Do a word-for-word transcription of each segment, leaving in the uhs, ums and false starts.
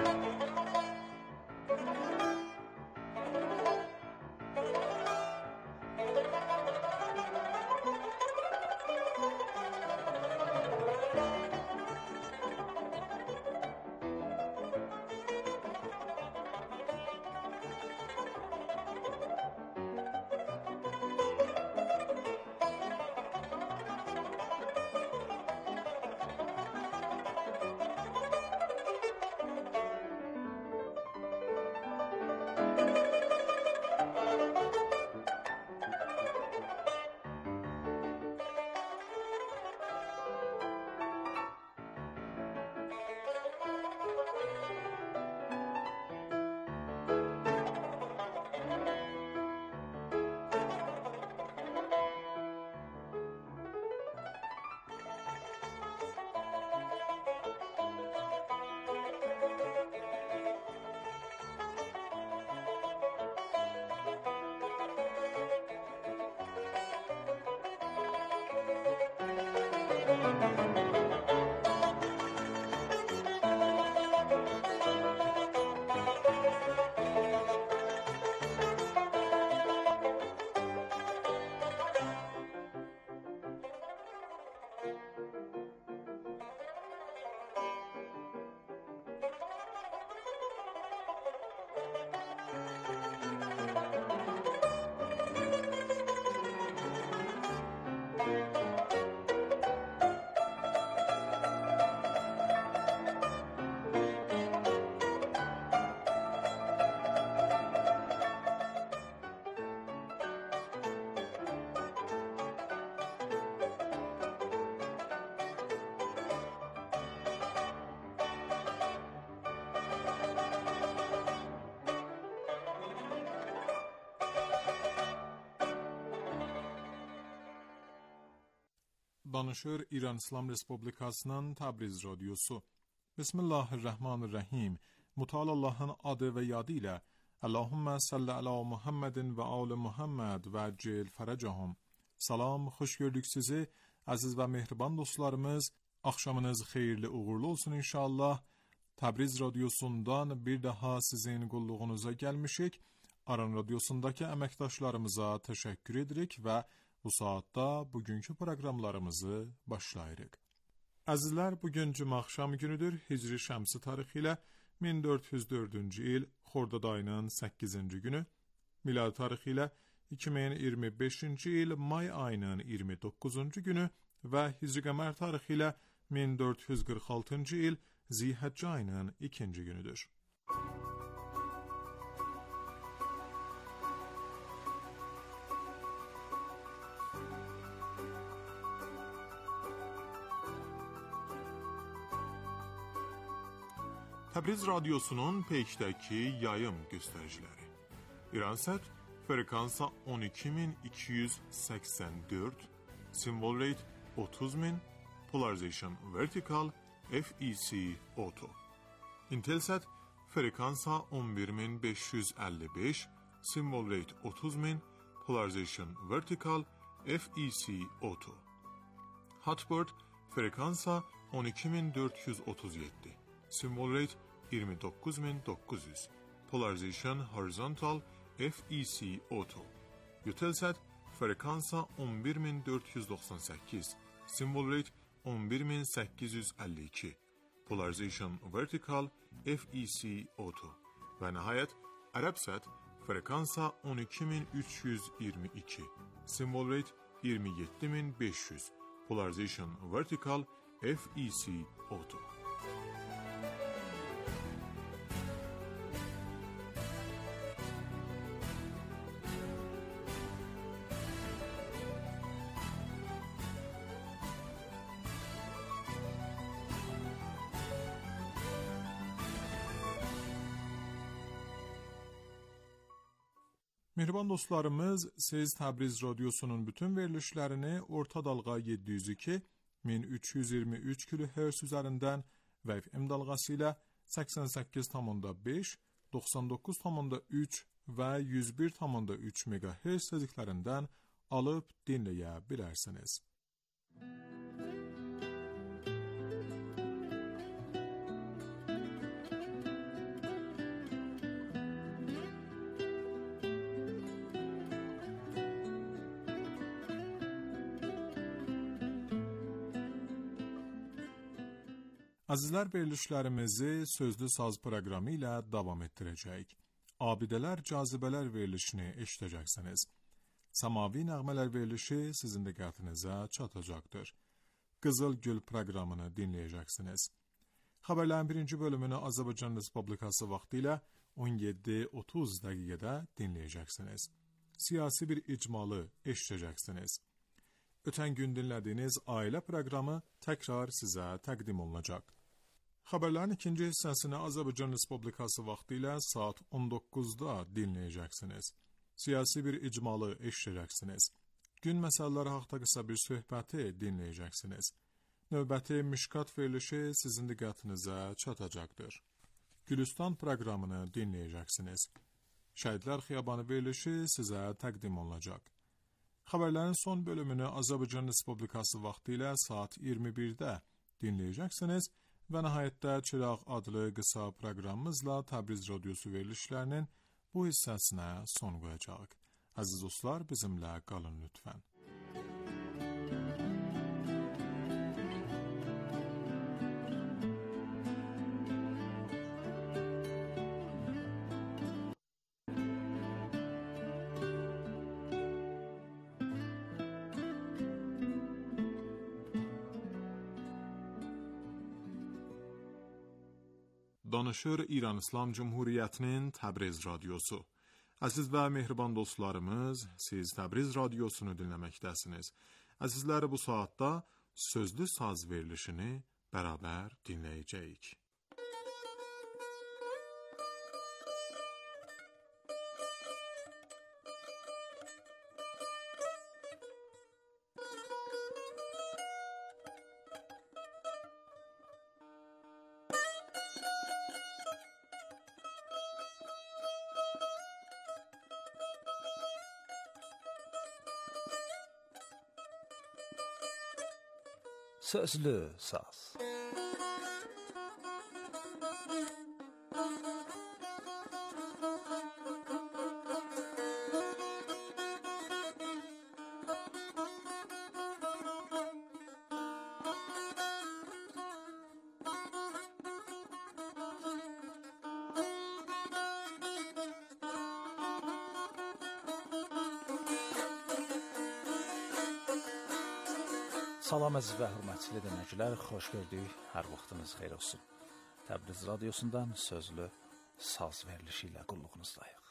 Danışır İran İslam Respublikasının Təbriz Radyosu. Bismillahirrahmanirrahim. Mutal Allah'ın adı ve yadı ile Allahümme salli ala Muhammedin ve al Muhammed ve cil feracahum. Salam, hoş gördük sizi. Aziz ve mehriban dostlarımız, akşamınız hayırlı uğurlu olsun inşallah. Təbriz Radyosu'ndan bir daha sizin qulluğunuza gelmişik. Aran Radyosu'ndaki emektaşlarımıza teşekkür edirik ve bu saatte bugünkü programlarımızı başlayırıq. Azizler, bugün cuma axşam günüdür. Hicri Şəmsi tarixi ilə min dörd yüz dördüncü il Xordad ayının səkkizinci günü, miladi tarixi ilə iki min iyirmi beşinci il may ayının iyirmi doqquzuncu günü və Hicri qəmər tarixi ilə min dörd yüz qırx altıncı il Zilhicce ayının ikinci günüdür. Təbriz Radyosu'nun peşteki yayım göstericileri. İransat frekansa on iki bin iki yüz seksen dört, symbol rate otuz bin, polarization vertical, F E C auto. Intelsat frekansa on bir bin beş yüz elli beş, symbol rate otuz bin, polarization vertical, F E C auto. Hotbird frekansa on iki bin dört yüz otuz yedi, symbol rate yirmi dokuz bin dokuz yüz, polarization horizontal, F E C auto. Eutelsat frekansa on bir bin dört yüz doksan sekiz, symbol rate on bir bin səkkiz yüz əlli iki, polarization vertical, F E C auto. Ve nihayet Arabsat frekansa on iki bin üç yüz iyirmi iki, symbol rate yirmi yedi bin beş yüz, polarization vertical, F E C auto. Mehriban dostlarımız, siz Təbriz Radyosu'nun bütün verilişlerini orta dalga yedi yüz iki bin üç yüz iyirmi üç kilohertz üzerinden ve F M dalgasıyla səksən səkkiz nöqtə beş, doxsan doqquz nöqtə üç ve yüz bir nöqtə üç megahertz sezgiklerinden alıp dinleyebilirsiniz. Əzizlər, verilişlərimizi sözlü saz proqramı ilə davam etdirəcəyik. Abidələr, cazibələr verilişini eşidəcəksiniz. Samavi nəğmələr verilişi sizin diqqətinizə çatacaqdır. Qızıl Gül proqramını dinləyəcəksiniz. Xəbərlərin birinci bölümünü Azərbaycan Respublikası vaxtı ilə on yeddi otuz dəqiqədə dinləyəcəksiniz. Siyasi bir icmalı eşidəcəksiniz. Ötən gün dinlədiyiniz ailə proqramı təkrar sizə təqdim olunacaq. Xəbərlərin ikinci hissəsini Azərbaycan Respublikası vaxtı ilə saat on doqquzda dinləyəcəksiniz. Siyasi bir icmalı eşidəcəksiniz. Gün məsələləri haqda qısa bir söhbəti dinləyəcəksiniz. Növbəti Mişkat verilişi sizin diqqətinizə çatacaqdır. Gülüstan proqramını dinləyəcəksiniz. Şəhidlər Xiyabanı verilişi sizə təqdim olunacaq. Xəbərlərin son bölümünü Azərbaycan Respublikası vaxtı ilə saat iyirmi birdə dinləyəcəksiniz və nəhayətdə Çıraq adlı qısa proqramımızla Təbriz Radiosu verilişlərinin bu hissəsinə son qoyacaq. Əziz dostlar, bizimlə qalın lütfən. Danışır İran İslam Cumhuriyyətinin Təbriz Radiosu. Əziz və mehriban dostlarımız, siz Təbriz Radiosunu dinləməkdəsiniz. Əzizləri, bu saatda sözlü saz verilişini bərabər dinləyəcəyik. Sözlü saz. Salam əziz və hörmətli dinləyicilər, xoş gördük, hər vaxtınız xeyir olsun. Təbriz Radiosundan sözlü saz verilişi ilə qulluğunuzdayıq.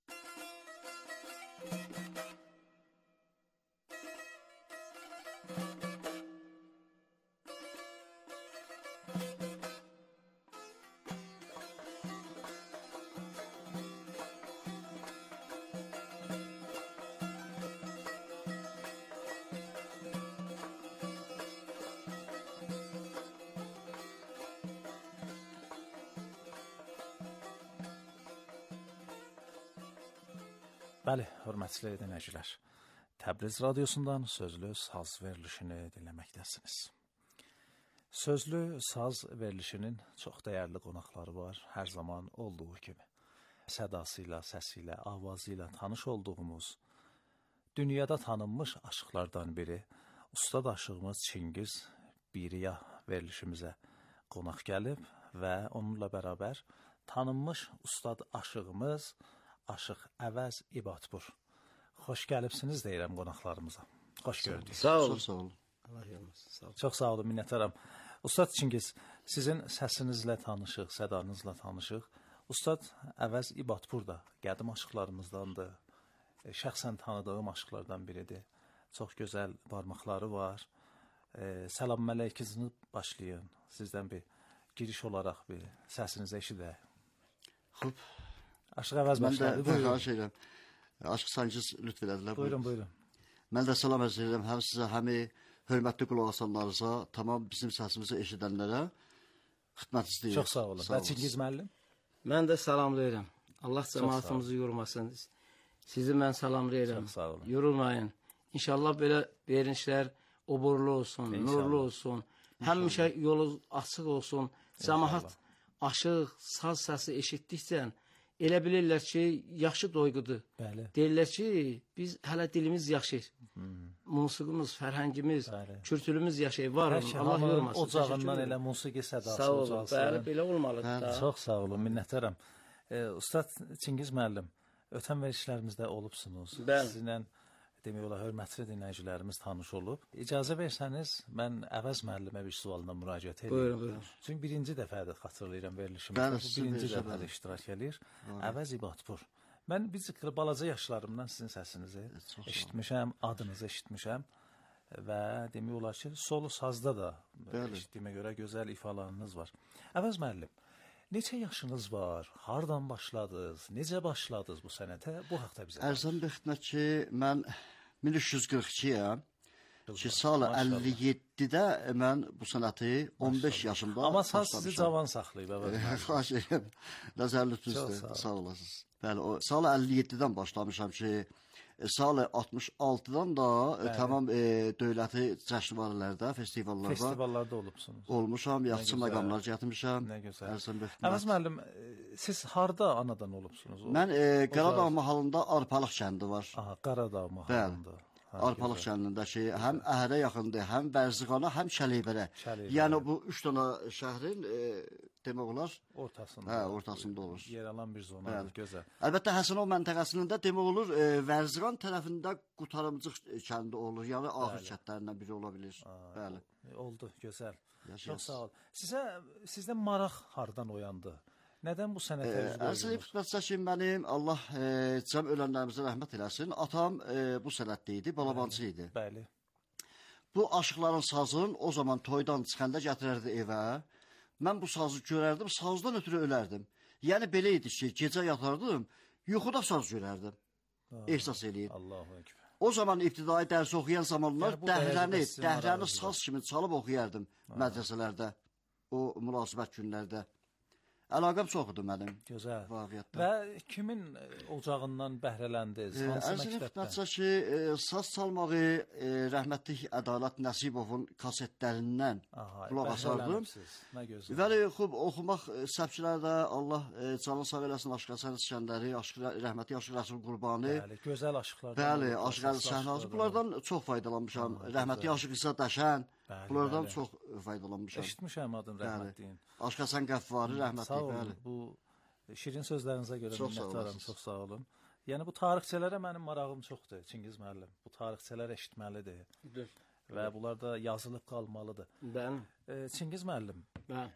Bəli, hörmətli dinləyicilər, Təbriz Radiosundan sözlü saz verilişini dinləməkdəsiniz. Sözlü saz verilişinin çox dəyərli qonaqları var, hər zaman olduğu kimi. Sədasıyla, səsiylə, avazıyla tanış olduğumuz, dünyada tanınmış aşıqlardan biri, ustad aşığımız Çingiz Biriya verilişimizə qonaq gəlib və onunla bərabər tanınmış ustad aşığımız Aşıq Əvəz İbatpur. Xoş gəlibsiniz deyirəm qonaqlarımıza. Xoş gördük. Sağ olun. Çox sağ olun. Allah yolmasın. Sağ olun. Çox sağ olun, minnətdaram. Ustad Çingiz, sizin səsinizlə tanışıq, sədanızla tanışıq. Ustad Əvəz İbatpur da qədim aşıqlarımızdandır. Şəxsən tanıdığım aşıqlardan biridir. Çox gözəl barmaqları var. E, salam mələykizini başlayın. Sizdən bir giriş olaraq bir səsinizi eşidək. Xub. Aşıq Əvəz başladı. Mən də xahiş edirəm. Aşıq Sancız lütf elədilər. Buyurun, buyurun. Mən də salam ərz edirəm həm sizə, həm hörmətli qulaq asanlarınıza, tamam bizim səsimizi eşidənlərə xidmət istəyirəm. Çox sağ olun. Və Çingiz müəllim? Mən də salamlayıram. Allah cəmaatımızı yormasın. Sizi mən salamlayıram. Çox sağ olun. Yorulmayın. İnşallah belə verilişlər oburlu olsun, İnşallah. Nurlu olsun. Həmişə yolu açıq olsun. Cəmaat aşıq, saz səsi eşitdikcə elə bilirlər ki, yaxşı doyğudur. Bəli. Deyirlər ki, biz hələ dilimiz yaşayır. Hmm. Musiqimiz, fərhəngimiz, Bəli. kültürümüz yaşayır. Var olun, Allah Allah yormasın. ocağından elə musiqi sədası sağ olun. ucalsın. Bəli, belə olmalıdır da. Çox sağ olun, minnətdaram. E, Ustad Çingiz müəllim, ötən verilişlərimizdə olubsunuz. Bəli. Sizinlə demək olar hörmətli dinləyicilərimiz tanış olub. İcazə versəniz, mən Əvəz müəllimə bir sualına müraciət edeyim. Buyurun, buyurun. Çünki birinci dəfədir xatırlayıram verilişimizdə. Bəli, Bu sizin birinci verilişə dəfədir bəli. iştirak edir. Əvəz İbatpur. Mən bir zikri balaca yaşlarımdan sizin səsinizi eşitmişəm, adınızı eşitmişəm və demək olar ki, solo sazda da Bəli. eşitdiyimə görə gözəl ifalarınız var. Əvəz müəllim, neçə yaşınız var? Hardan başladınız? Necə başladınız bu sənətə? Bu haqqda bizə danışın. Ərzəm bir xidmət ki, mən min üç yüz qırx ikiyəm. Ki, salı Maşallah. əlli yeddidə mən bu sənəti on beş yaşımda Amma saz sizi başlamışam. cavan saxlayıb, Əvəz müəllim. Xahiş edirəm. Nəzərlütünüzdür. Çox sağ olun. Sağ olasınız. Bəli, o salı əlli yeddidən başlamışam ki, e, salı altmış altıdan da e, tamam e, dövləti cəşnvarələrdə, festivallarda Festivallarda olubsunuz. olmuşam, yaxşı gözəl. məqamlar gətirmişəm. Nə gözəl. Ərzəm bir Əvəz xidmət. müəllim, e, siz harda anadan olubsunuz? O- Mən e, Qaradağ Ocaq. mahallında Arpalıq kəndi var. Aha, Qaradağ mahallında. Ha, Arpalıq gözəl. kəndində ki, həm Əhərə yaxındır, həm Bərziqana, həm Şəleyberə. Şəleyberə. Yəni bu üç dənə şəhrin e, demək olar, Ortasında. hə, ortasında olur. Yer alan bir zona. Bəli. Gözəl. Əlbəttə Həsənov məntəqəsində demək olur, e, Vərziqan tərəfində Qutarımcıq kəndi olur. Yəni axır kəndlərindən biri ola bilir. Bəli. E, Oldu, gözəl. Yaşayasın. Çox sağ ol. Sizə sizdə maraq hardan oyandı? Nədən bu sənətə üz Ərsəli qoydunuz? xidmətçi ki, mənim Allah e, cəm ölənlərimizə rəhmət eləsin. Atam e, bu sənətdə idi, balabancı idi. Bəli. Bu aşıqların sazın o zaman toydan çıxanda gətirərdi evə. Mən bu sazı görərdim, sazdan ötürü ölərdim. Yəni belə idi ki, gecə yatardım, yuxuda saz görərdim. Ehsas eləyir. Allahu ekber. O zaman ibtidai dərs oxuyan zamanlar Yəni bu dəhrəni, dərəcədə sizin dəhrəni marağınız saz kimi çalıb oxuyardım mədrəsələrdə, o münasibət günlərdə. Əlaqəm çoxdur mənim. Gözəl. Vaqiətdə. Və kimin e, ocağından bəhrələndiniz? Hansı Ərzini məktəbdən? xidmətçi ki, e, saz çalmağı e, rəhmətlik Ədalət Nəsibovun kasetlərindən Aha, qulaq asardım. bəhrələnibsiz. Nə gözəl. Bəli, xub oxumaq e, səbçilərdə Allah e, canı sağ eləsin Aşıq Həsən İskəndəri, Aşıq rəhmətli Aşıq Rəsul Qurbani. Bəli, gözəl aşıqlardan. Bəli, olub, Aşıq Əli əsaslı Səhnazı aşıqlardan bunlardan çox faydalanmışam. Ha, Rəhmətli gözəl. Aşıq İsa Dəşən Bəli, bunlardan bəli. çox faydalanmışam. Eşitmişəm adını rəhmətliyin. Aşıq Həsən Qəfvari Sağ rəhmətli, olun. bəli. Bu şirin sözlərinizə görə Çox sağ minnətdaram. olasınız. Çox sağ olun. Yəni bu tarixçələrə mənim marağım çoxdur, Çingiz müəllim. Bu tarixçələr eşitməlidir Dur. və bunlar da yazılıb qalmalıdır. Bəli. E, Çingiz müəllim, Bəli.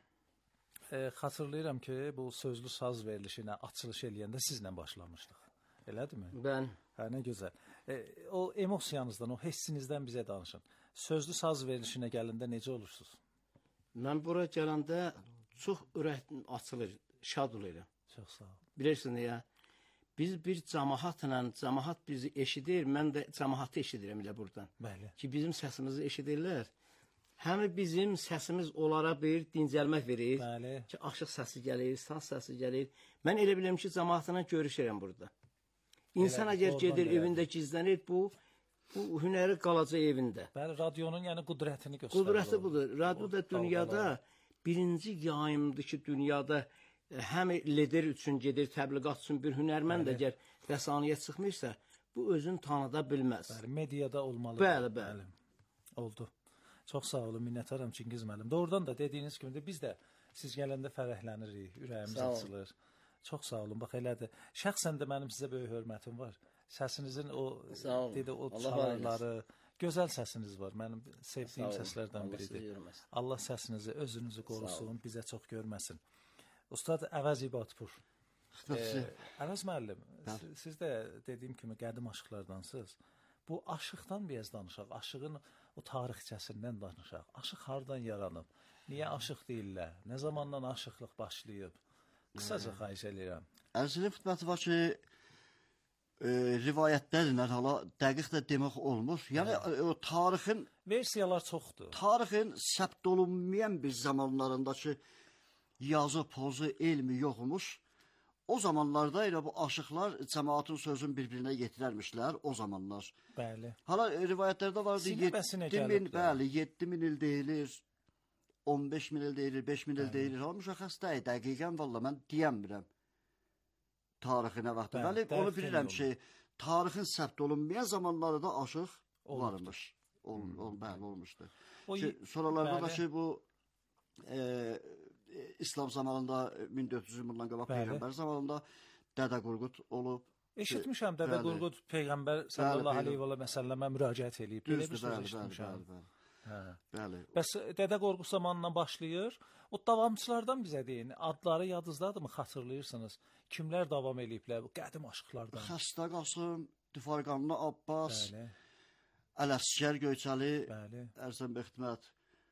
e, xatırlayıram ki, bu sözlü saz verilişinə açılış eləyəndə sizlə başlamışdıq. Elədirmi? Bəli. Hə, nə gözəl. E, o emosiyanızdan, o hissinizdən bizə danışın. Sözlü saz verilişinə gələndə necə olursunuz? Mən bura gələndə çox ürək açılır, şad oluram. Çox sağ ol. Bilirsiniz ya, biz bir cəmaatla, cəmaat bizi eşidir, mən də cəmaatı eşidirəm elə buradan. Bəli. Ki bizim səsimizi eşidirlər. Həm bizim səsimiz onlara bir dincəlmək verir. Bəli. Ki aşıq səsi gəlir, saz səsi gəlir. Mən elə bilirəm ki, cəmaatla görüşürəm burada. İnsan Elə, əgər doğrudan gedir belədir. evində gizlənir, bu bu hünəri qalacaq evində. Bəli, radionun yəni qüdrətini göstərir. Qudrəti o. budur. Radio da O dünyada dalğalar. birinci yayımdır ki, dünyada e, həm lider üçün gedir, təbliğat üçün bir hünərmənd Bəli. əgər rəsaniyə çıxmışsa, bu özünü tanıda bilməz. Bəli, mediada olmalı. Bəli, bəli. Oldu. Çox sağ olun, minnətdaram Çingiz müəllim. Doğrudan da dediyiniz kimi də biz də siz gələndə fərəhlənirik, ürəyimiz Sağ olun. açılır. Çox sağ olun. Bax elədir. Şəxsən də mənim sizə böyük hörmətim var. Səsinizin o Sağ olun. dedi o Allah var çalarları, gözəl səsiniz var. Mənim sevdiyim Sağ olun. səslərdən Allah biridir. sizi görməsin. Allah səsinizi, özünüzü qorusun, bizə çox görməsin. Ustad Əvəz İbatpur. Xidmətçi. Əvəz müəllim, siz, siz də dediyim kimi qədim aşıqlardansınız. Bu aşıqdan biraz danışaq, aşığın o tarixçəsindən danışaq. Aşıq hardan yaranıb? Niyə aşıq deyirlər? Nə zamandan aşıqlıq başlayıb? Qısaca xahiş edirəm. Ərzili xidməti var ki, e, rivayətlərlə hala dəqiq də demək olmur. Yəni e, o tarixin Versiyalar çoxdur. tarixin səbt olunmayan bir zamanlarındakı yazı, pozu, elmi yoxmuş. O zamanlarda elə bu aşıqlar cəmaatın sözünü bir-birinə yetirərmişlər o zamanlar. Bəli. Hala e, rivayətlərdə vardı Sinəbəsinə yeddi min, gəlib də. bəli, yeddi min il deyilir, on beş min il deyilir, beş min il deyilir. Hala müşəxəs deyil, dəqiqən valla mən deyəmirəm. tarixi nə vaxt. Bəli, Bəli, dəqiq onu bilirəm oldu. ki, tarixin səbt olunmayan zamanlarda da aşıq Olubdur. varmış. Ol, ol, bəli, olmuşdu. O Ki, sonralarda da bəli. ki, bu e, İslam zamanında min dörd yüz il bundan qabaq Bəli. Peyğəmbər zamanında Dədə Qorqud olub. Eşitmişəm Dədə Bəli. Qorqud Peyğəmbər sallallahu bəli. əleyhi və səlləmə müraciət eləyib. Belə bir Düzdür, söz bəli, bəli, eşitmişəm. bəli, bəli. Hə. Bəli. Bəs Dədə Qorqud zamanından başlayır. O davamçılardan bizə deyin. Adları yadınızdadırmı? Xatırlayırsınız? Kimlər davam eləyiblər bu qədim aşıqlardan? Xəstə Qasım, Difarqanlı Abbas, Bəli, Ələsgər Göyçəli, bəli, Ərzən Bextmət,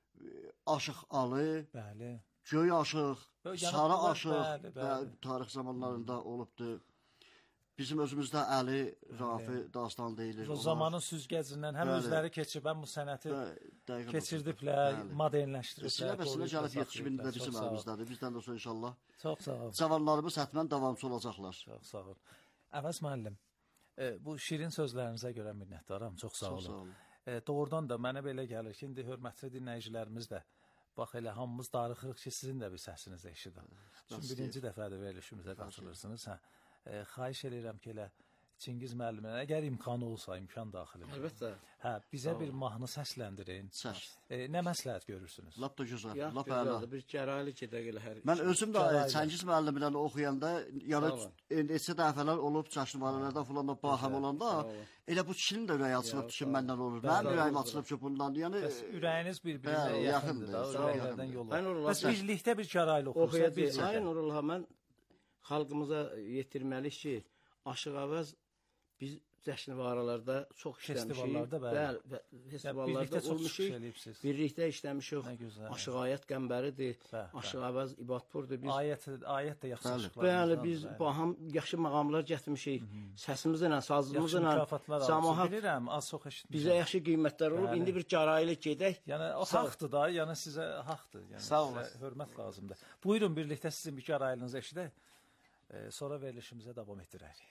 Aşıq Ali, bəli. Göy Aşıq, Yəni Sarı bunlar- Aşıq, bəli, bəli. bəli, tarix zamanlarında olubdu. Bizim özümüzdə Əli, Rafi dastan deyilir. O Onlar- zamanın süzgəcindən həm Bəli. özləri keçib, həm bu sənəti Bəli, dəqiq keçirdiblər, Bəli. modernləşdiriblər. Sinə bəsinə qoruyub gəlib da yetişib indi də saxlayıblar. bizim Çox sağ ol. əlimizdədir. Bizdən də sonra inşallah Çox sağ ol. cavanlarımız hətmən davamçı olacaqlar. Çox sağ ol. Əvəz müəllim, e, bu şirin sözlərinizə görə minnətdaram. Çox sağ Çox olun. sağ olun. E, doğrudan da mənə belə gəlir ki, indi hörmətli dinləyicilərimiz də bax elə hamımız darıxırıq ki, sizin də bir səsinizi eşidim. Çünki birinci dəfədir verilişimizə qatılırsınız. Hə. E, xahiş edirəm ki, elə Çingiz müəllimə əgər imkanı olsa, imkan daxilində. Əlbəttə. Hə, bizə bir mahnı səsləndirin. Səs. E, nə məsləhət görürsünüz? Lap da gözəl, Yox, lap əla. gözəldir. Bir gəraylı gedək elə hər. Mən özüm də Gəraylı. Çəngiz müəllimlə oxuyanda, yəni Sağ olun. e, neçə dəfələr olub çaşnımalardan falan da baham olanda, olun. elə bu kişinin də ürəyi açılıb ki, məndən olur. Bəli, Mənim ürəyim oldu. açılıb ki, bundan. Yəni Bəs ürəyiniz bir-birinə Bəli, yaxındır da, yaxındır, ürəklərdən yaxındır. yolu. Mən Nurullah Bəs bəs- birlikdə bir gəraylı oxursa Oxuyacaq. bizcə. Ay Nurullah, mən xalqımıza yetirməliyik ki, Aşıq Əvəz biz cəşnivaralarda çox işləmişik. Festivallarda, bəli. Bəli, və- festivallarda birlikdə çox çıxış olmuşuq. eləyibsiz. Birlikdə işləmişik. Nə gözəl. Aşıq Ayət Qəmbəridir, Bəli, Aşıq Əvəz İbadpurdur. Biz Ayət, ayət də yaxşı Bəli. aşıqlarımızdan. bəli biz baham yaxşı məqamlar gətirmişik. Səsimizlə, yaxşı sazımızla mükafatlar almışıq. cəmaət Bilirəm, az çox eşitmişəm. bizə yaxşı qiymətlər olub. Bəli. İndi bir gəraylı gedək. Yəni o Sağ ol. haqdır da, yəni sizə haqdır. Yəni Sağ sizə olasın. hörmət lazımdır. Buyurun birlikdə sizin bir gərayılınızı eşidək. E, sonra verilişimizə davam etdirərik.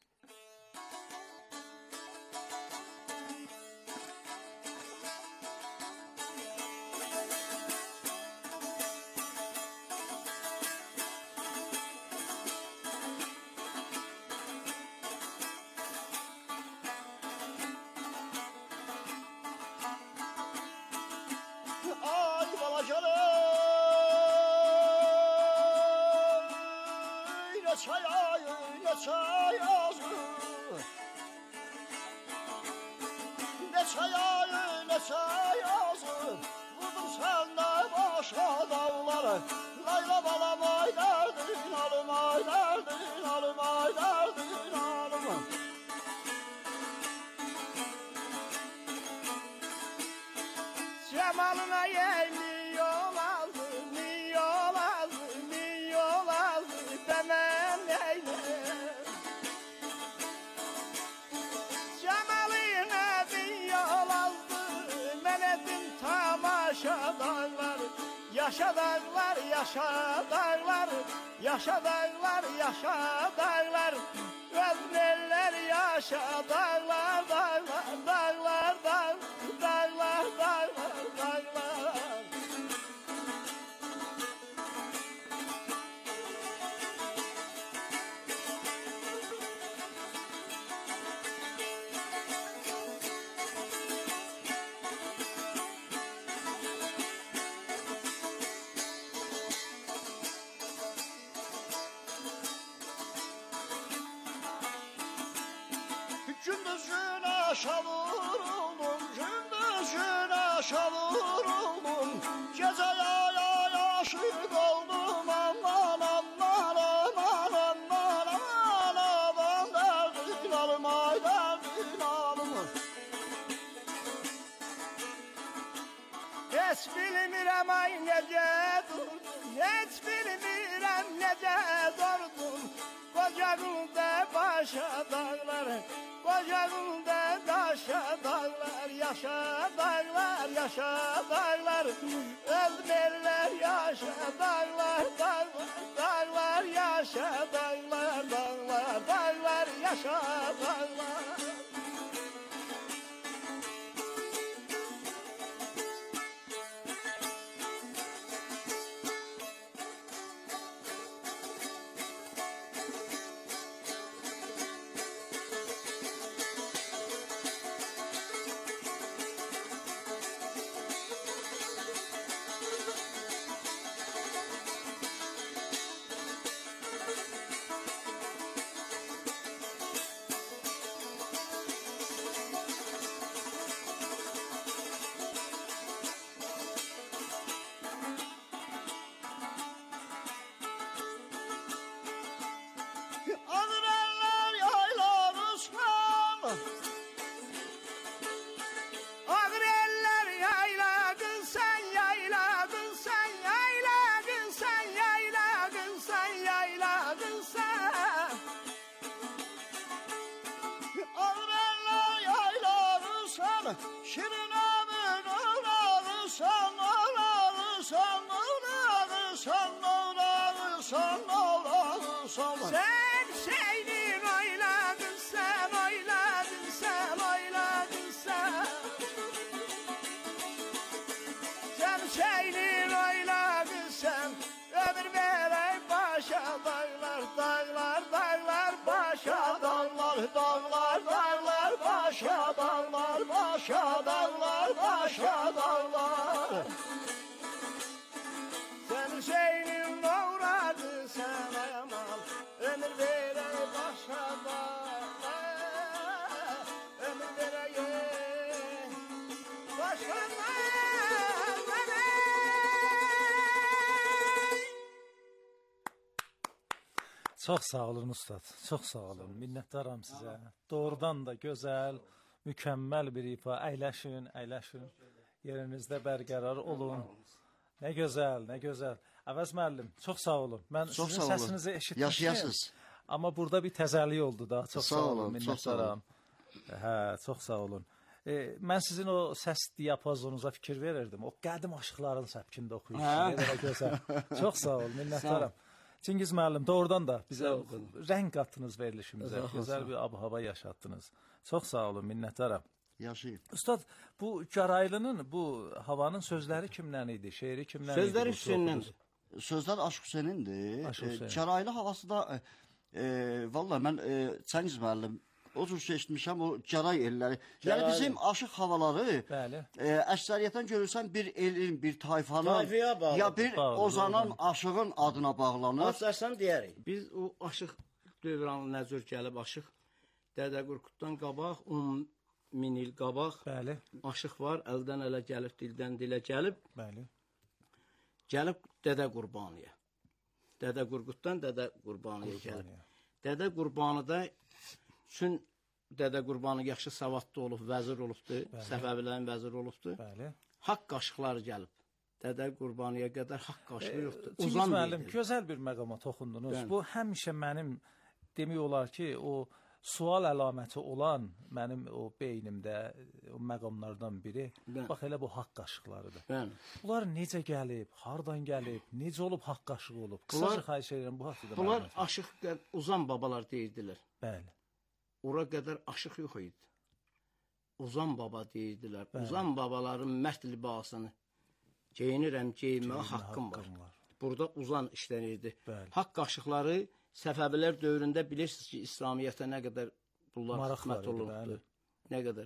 ay balacanım, ne çay ay, ne çay ağzı. Ne çay ay, ne çay ağzı. Vurdum senden başa dağları. Layla balam ay derdin alım, ay derdin alım, ay derdin alım. Cemalına yer milyon aldı, milyon aldı, milyon aldı, demem neyler. Cemalına milyon aldı, menedim tamaşa dağlar. Yaşa dağlar, yaşa dağlar, yaşa dağlar, yaşa dağlar. Özneller yaşa dağlar, dağlar, dağlar, dağlar, dağlar, dağlar, dağlar. Gündüzün aşağı vuruldum, gündüzün aşağı vuruldum. Gece yaya aşık oldum, aman aman aman aman aman aman derdin alım, ay derdin alım. Heç bilmirəm ay necə durdum, heç bilmirəm necə durdum. Qocağımda başa dağlar, qocağımda daşa dağlar, yaşa dağlar, yaşa dağlar. Özmerlər yaşa dağlar, dağlar, dağlar, yaşa dağlar, dağlar, dağlar, yaşa dağlar. Şirin abin ağlarsan, ağlarsan, ağlarsan, ağlarsan, ağlarsan. Sen şeyini oyladın sen, oyladın sen, oyladın sen. Sen şeyini oyladın sen, ömür verey başa dağlar, dağlar, dağlar, başa dağlar, dağlar, dağlar, başa dağlar, başa dağlar, başa dağlar. Sen şeyini uğradın sen ayaman, ömür verey başa dağlar, ömür verey başa dağlar. Çox sağ olun ustad. Çox sağ olun. Minnətdaram sizə. Doğrudan da gözəl, mükəmməl bir ifa. Əyləşin, əyləşin. Yerinizdə bərqərar olun. Nə gözəl, nə gözəl. Əvəz müəllim, çox sağ olun. Mən Çox sizin sağ olun. səsinizi eşitmişdim. Yaşayasınız. Amma burada bir təzəlik oldu da. Çox Sağ sağ olun, olun. çox sağ olun. Minnətdaram. Hə, çox sağ olun. E, mən sizin o səs diapazonunuza fikir verirdim. O qədim aşıqların səpkində oxuyursunuz. Nə qədər gözəl. Çox sağ olun, minnətdaram. Çingiz müəllim, doğrudan da bizə rəng qatdınız verilişimizə. Gözəl bir ab-hava yaşatdınız. Çox sağ olun, minnətdaram. Yaşayın. Ustad, bu Garaylının, bu havanın sözləri kimdən idi? Şeiri kimdən idi? Sözlər Hüseynindir. Sözler Aşk Hüseyin'dir. Aşk Hüseyin. E, Çaraylı havası da e, valla mən e, Çəngiz müəllim o cür seçmişəm o Caray elləri. Yəni bizim aşıq havaları Bəli. e, əksəriyyətən görürsən bir elin, bir tayfanın Tayfaya bağlı. ya bir Bağlı, ozanan aşığın adına bağlanır. Açarsan deyərik. Biz o aşıq dövranı nəcür gəlib aşıq. Dədə Qorquddan qabaq on min il qabaq Bəli, aşıq var. Əldən ələ gəlib, dildən dilə gəlib. bəli. Gəlib Dədə Qurbanıya. Dədə Qorquddan Dədə Qurbanıya gəlib. Dədə Qurbanı da üçün Dədə Qurbanı yaxşı savadlı olub, vəzir olubdur, Səfəvilərin vəziri olubdur. Bəli. Haqq aşıqları gəlib. Dədə Qurbanıya qədər haqq aşığı yoxdur. Çingiz Uzan müəllim, deyil. gözəl bir məqama toxundunuz. Bəli. Bu həmişə mənim demək olar ki, o sual əlaməti olan mənim o beynimdə o məqamlardan biri, Bəli. bax elə bu haqq aşıqlarıdır. Bəli. Bunlar necə gəlib, hardan gəlib, necə olub haqq aşığı olub? Bunlar- Qısaca xahiş edirəm bu haqqda. Bunlar məlumat verin. aşıq qə- uzan babalar deyirdilər. Bəli. Ora qədər aşıq yox idi. Uzan baba deyirdilər. Uzan babaların mərd libasını geyinirəm, geyinməyə haqqım var. haqqım var. Burada uzan işlənirdi. Bəli. Haqq aşıqları Səfəvilər dövründə bilirsiniz ki, İslamiyyətə nə qədər bunlar Maraq xidmət var idi, olunubdu. bəli. Nə qədər.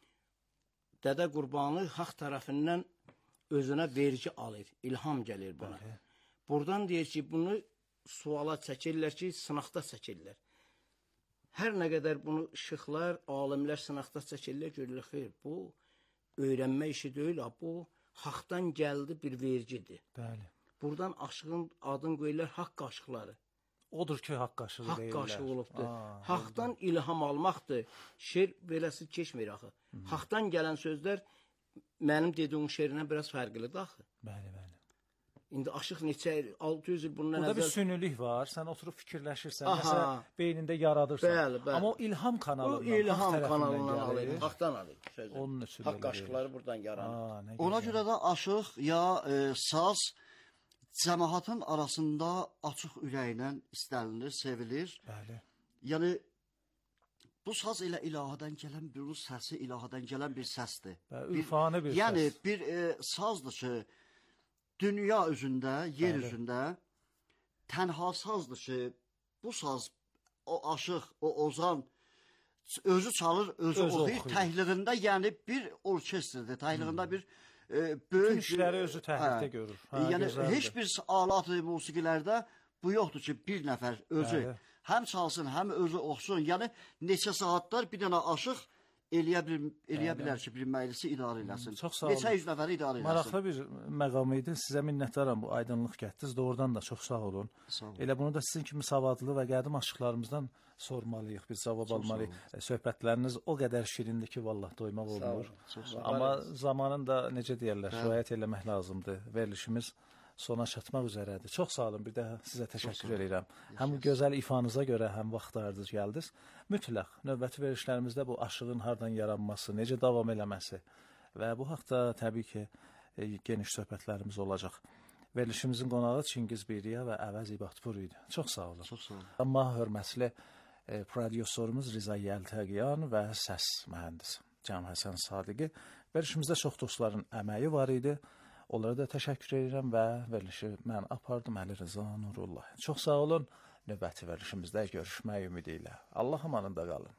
Dədə Qurbanı haqq tərəfindən özünə vergi alır, ilham gəlir buna. Bəli. Buradan deyir ki, bunu suala çəkirlər ki, sınaqda çəkirlər. Hər nə qədər bunu şıxlar, alimlər sınaqda çəkirlər, görürlər, xeyr, bu öyrənmə işi deyil, bu haqdan gəldi bir vergidir. Bəli. Buradan aşığın adını qoyurlar haqq aşıqları. Odur ki, haqq aşığı Haqq deyirlər. aşığı olubdur. Aa, Haqdan ilham almaqdır. Şeir beləsi keçmir axı. Haqdan gələn sözlər mənim dediyim şeirinə biraz fərqlidir axı. Bəli, bəli. İndi aşıq neçə il, altı yüz il bundan Burada bir əvvəl sünilik var. Sən oturub fikirləşirsən, Aha. nəsə beynində yaradırsan. Bəli, bəli. Amma o ilham bu kanalından, ilham haqq tərəfindən kanalından gəlir. alır, haqdan alır sözü. Onun üçün Haqq elə aşıqları buradan yaranır. Aa, nə Ona gözəl. görə də aşıq ya e, saz cəmaatın arasında açıq ürəklə istənilir, sevilir. Bəli. Yəni bu saz elə ilahadan gələn bir rus səsi, ilahadan gələn bir səsdir. Bəli, ürfani bir yəni, səs. bir e, sazdır ki, dünya üzündə, yer Bəli. üzündə tənha sazdır ki, bu saz, o aşıq, o ozan özü çalır, özü, Özü oxuyur. oxuyur. Təhliğində yəni bir orkestrdir, təhliğində bir e, böyük Bütün işləri bir- özü təhlildə Hə. görür. Hə, yəni gözəldir. heç bir alat musiqilərdə bu yoxdur ki, bir nəfər özü Bəli. həm çalsın, həm özü oxusun. Yəni neçə saatlar bir dənə aşıq eləyə bil eləyə bilər ki, bir məclisi idarə eləsin. Çox sağ Neçə olun. yüz nəfəri idarə eləsin. Maraqlı bir məqam idi. Sizə minnətdaram bu aydınlıq gətdiniz. Doğrudan da çox sağ olun. Sağ olun. Elə bunu da sizin kimi savadlı və qədim aşıqlarımızdan sormalıyıq, biz cavab almalıyıq. E, Söhbətləriniz o qədər şirindir ki, vallah doymaq olmur. Çox sağ olun. Amma zamanın da necə deyirlər, şikayət eləmək lazımdır. Verilişimiz sona çatmaq üzrədir. Çox sağ olun. Bir də sizə təşəkkür edirəm. Həm bu gözəl ifanıza görə, həm vaxt ayırdınız, gəldiniz. Mütləq növbəti verilişlərimizdə bu aşığın hardan yaranması, necə davam eləməsi və bu haqda təbii ki, geniş söhbətlərimiz olacaq. Verilişimizin qonağı Çingiz Biriya və Əvəz İbatpur idi. Çox sağ olun. Çox sağ olun. Amma hörmətli e, prodüserimiz Riza Yəltəqiyan və səs mühəndisi Cəm Həsən Sadiqi. Verilişimizdə çox dostların əməyi var idi. Onlara da təşəkkür edirəm və verilişi mən apardım Əli Rıza Nurullah. Çox sağ olun. Növbəti verilişimizdə görüşmək ümidi ilə. Allah amanında qalın.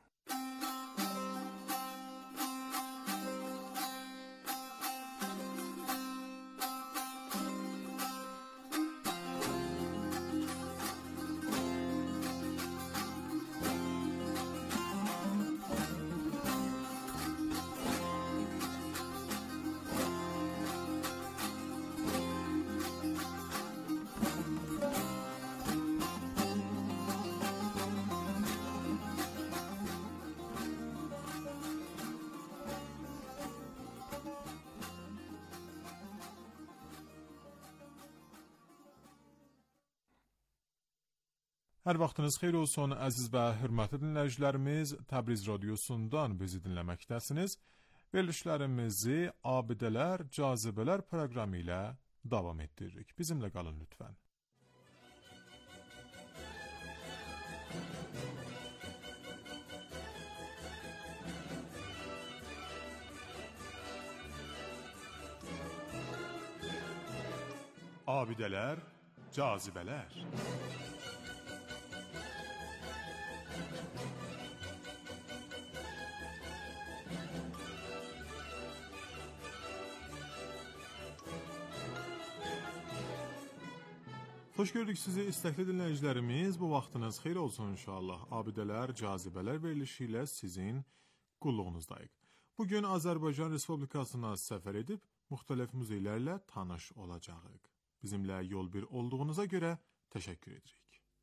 Hər vaxtınız xeyir olsun, əziz və hörmətli dinləyicilərimiz. Təbriz radiosundan bizi dinləməkdəsiniz. Verilişlərimizi Abidələr, Cazibələr proqramı ilə davam etdiririk. Bizimlə qalın lütfən. Abidələr, Cazibələr. Xoş gördük sizi istəkli dinləyicilərimiz. Bu vaxtınız xeyir olsun inşallah. Abidələr, Cazibələr verilişi ilə sizin qulluğunuzdayıq. Bugün Azərbaycan Respublikasına səfər edib müxtəlif muzeylərlə tanış olacağıq. Bizimlə yol bir olduğunuza görə təşəkkür edirik.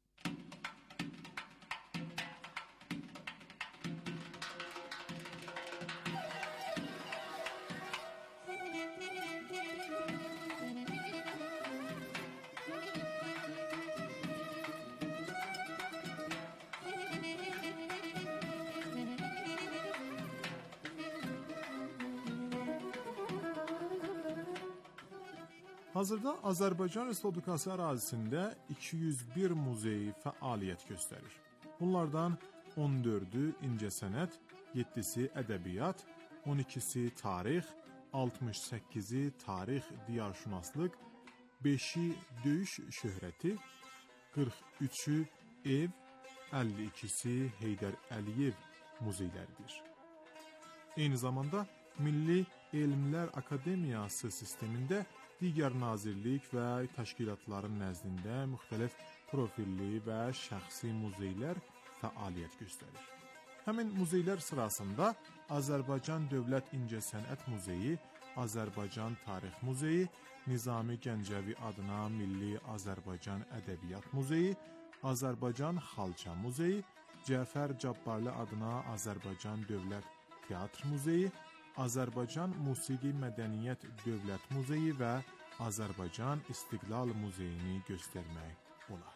Hazırda Azərbaycan Respublikası ərazisində iki yüz bir muzey fəaliyyət göstərir. Bunlardan on dördü incəsənət, yeddisi ədəbiyyat, on ikisi tarix, altmış səkkizi tarix diyarşünaslıq, beşi döyüş şöhrəti, qırx üçü ev, əlli ikisi Heydər Əliyev muzeyləridir. Eyni zamanda Milli Elmlər Akademiyası sistemində digər nazirlik və təşkilatların nəzdində müxtəlif profilli və şəxsi muzeylər fəaliyyət göstərir. Həmin muzeylər sırasında Azərbaycan Dövlət İncəsənət Muzeyi, Azərbaycan Tarix Muzeyi, Nizami Gəncəvi adına Milli Azərbaycan Ədəbiyyat Muzeyi, Azərbaycan Xalça Muzeyi, Cəfər Cabbarlı adına Azərbaycan Dövlət Teatr Muzeyi, Azərbaycan Musiqi Mədəniyyət Dövlət Muzeyi və Azərbaycan İstiqlal Muzeyini göstərmək olar.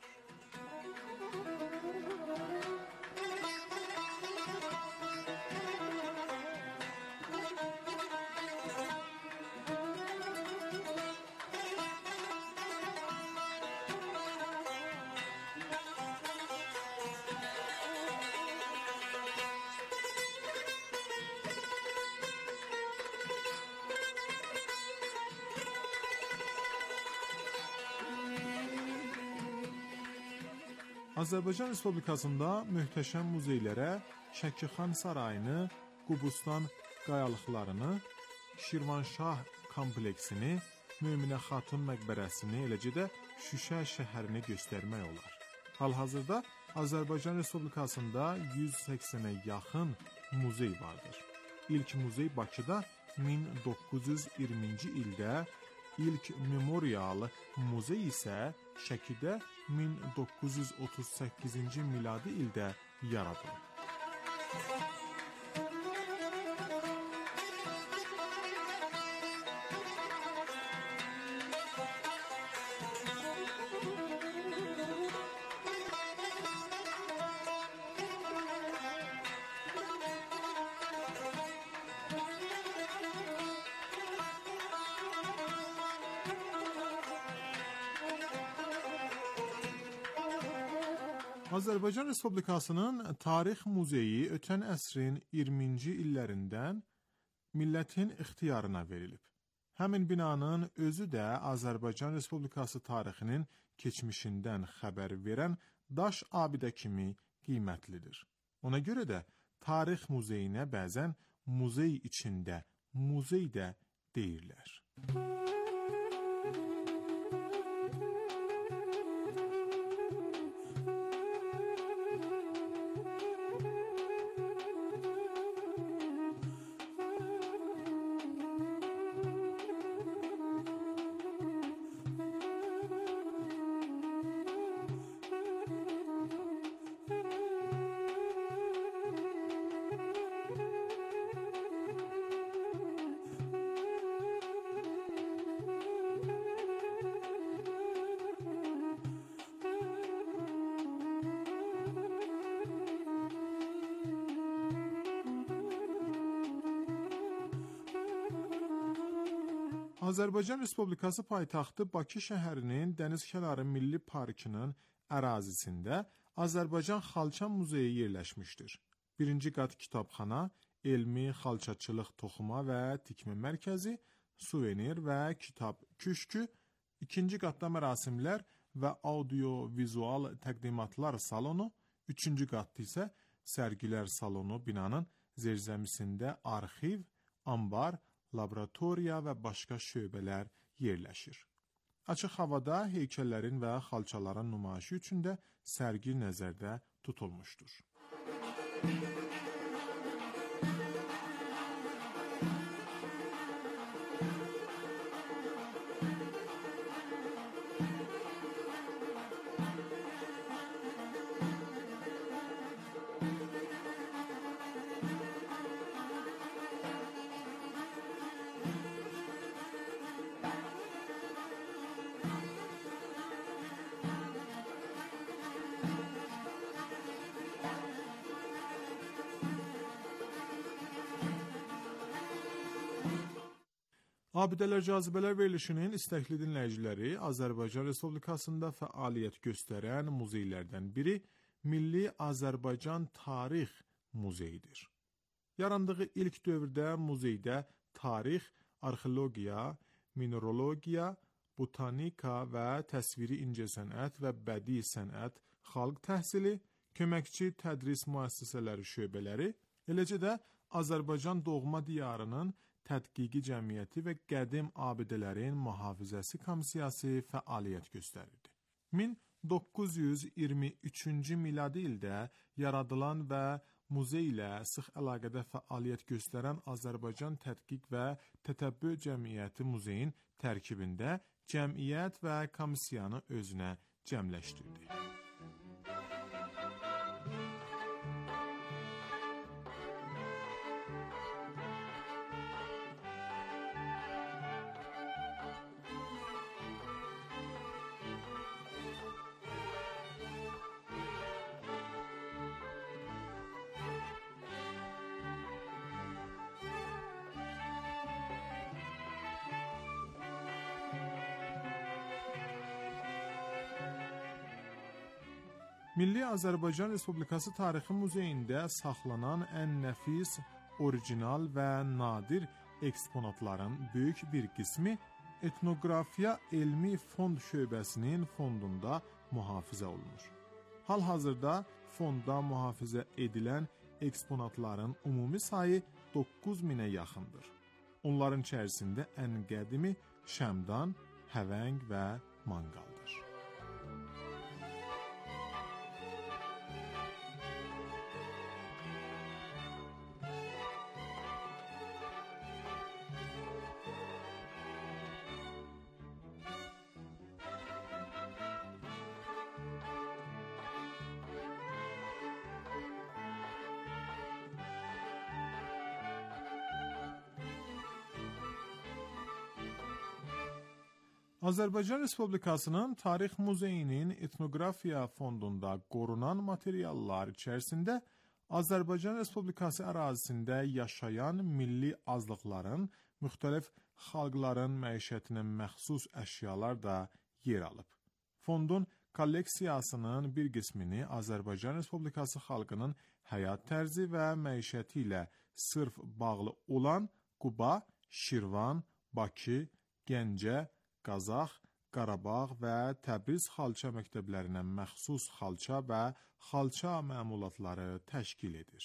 Azərbaycan Respublikasında möhtəşəm muzeylərə Şəkixan Sarayını, Qubustan qayalıqlarını, Şirvanşah kompleksini, Möminə Xatun məqbərəsini, eləcə də Şüşə şəhərini göstərmək olar. Hal-hazırda Azərbaycan Respublikasında yüz səksənə yaxın muzey vardır. İlk muzey Bakıda min doqquz yüz iyirminci ildə, ilk memorial muzey isə Şəkidə min doqquz yüz otuz səkkizinci miladi ildə yaradılıb. Azərbaycan Respublikasının Tarix Muzeyi ötən əsrin iyirminci illərindən millətin ixtiyarına verilib. Həmin binanın özü də Azərbaycan Respublikası tarixinin keçmişindən xəbər verən daş abidə kimi qiymətlidir. Ona görə də Tarix Muzeyinə bəzən muzey içində muzey də deyirlər. Azərbaycan Respublikası paytaxtı Bakı şəhərinin Dənizkənarı Milli Parkının ərazisində Azərbaycan Xalça Muzeyi yerləşmişdir. Birinci qat kitabxana, elmi xalçaçılıq toxuma və tikmə mərkəzi, suvenir və kitab köşkü, ikinci qatda mərasimlər və audio-vizual təqdimatlar salonu, üçüncü qatda isə sərgilər salonu binanın zirzəmisində arxiv, ambar, laboratoriya və başqa şöbələr yerləşir. Açıq havada heykəllərin və xalçaların nümayişi üçün də sərgi nəzərdə tutulmuşdur. Abidələr Cazibələr verilişinin istəkli dinləyiciləri Azərbaycan Respublikasında fəaliyyət göstərən muzeylərdən biri Milli Azərbaycan Tarix Muzeyidir. Yarandığı ilk dövrdə muzeydə tarix, arxeologiya, mineralogiya, botanika və təsviri incəsənət və bədii sənət, xalq təhsili, köməkçi tədris müəssisələri şöbələri, eləcə də Azərbaycan doğma diyarının Tədqiqi Cəmiyyəti və Qədim Abidələrin Mühafizəsi Komissiyası fəaliyyət göstərirdi. min doqquz yüz iyirmi üçüncü miladi ildə yaradılan və muzey ilə sıx əlaqədə fəaliyyət göstərən Azərbaycan Tədqiq və Tətəbbü Cəmiyyəti muzeyin tərkibində cəmiyyət və komissiyanı özünə cəmləşdirdi. Milli Azərbaycan Respublikası Tarixi Muzeyində saxlanan ən nəfis, orijinal və nadir eksponatların böyük bir qismi etnografiya elmi fond şöbəsinin fondunda mühafizə olunur. Hal-hazırda fondda mühafizə edilən eksponatların ümumi sayı doqquz minə yaxındır. Onların içərisində ən qədimi şəmdan, həvəng və manqaldır. Azərbaycan Respublikasının Tarix Muzeyinin etnografiya fondunda qorunan materiallar içərisində Azərbaycan Respublikası ərazisində yaşayan milli azlıqların, müxtəlif xalqların məişətinə məxsus əşyalar da yer alıb. Fondun kolleksiyasının bir qismini Azərbaycan Respublikası xalqının həyat tərzi və məişəti ilə sırf bağlı olan Quba, Şirvan, Bakı, Gəncə, Qazax, Qarabağ və Təbriz xalça məktəblərinə məxsus xalça və xalça məmulatları təşkil edir.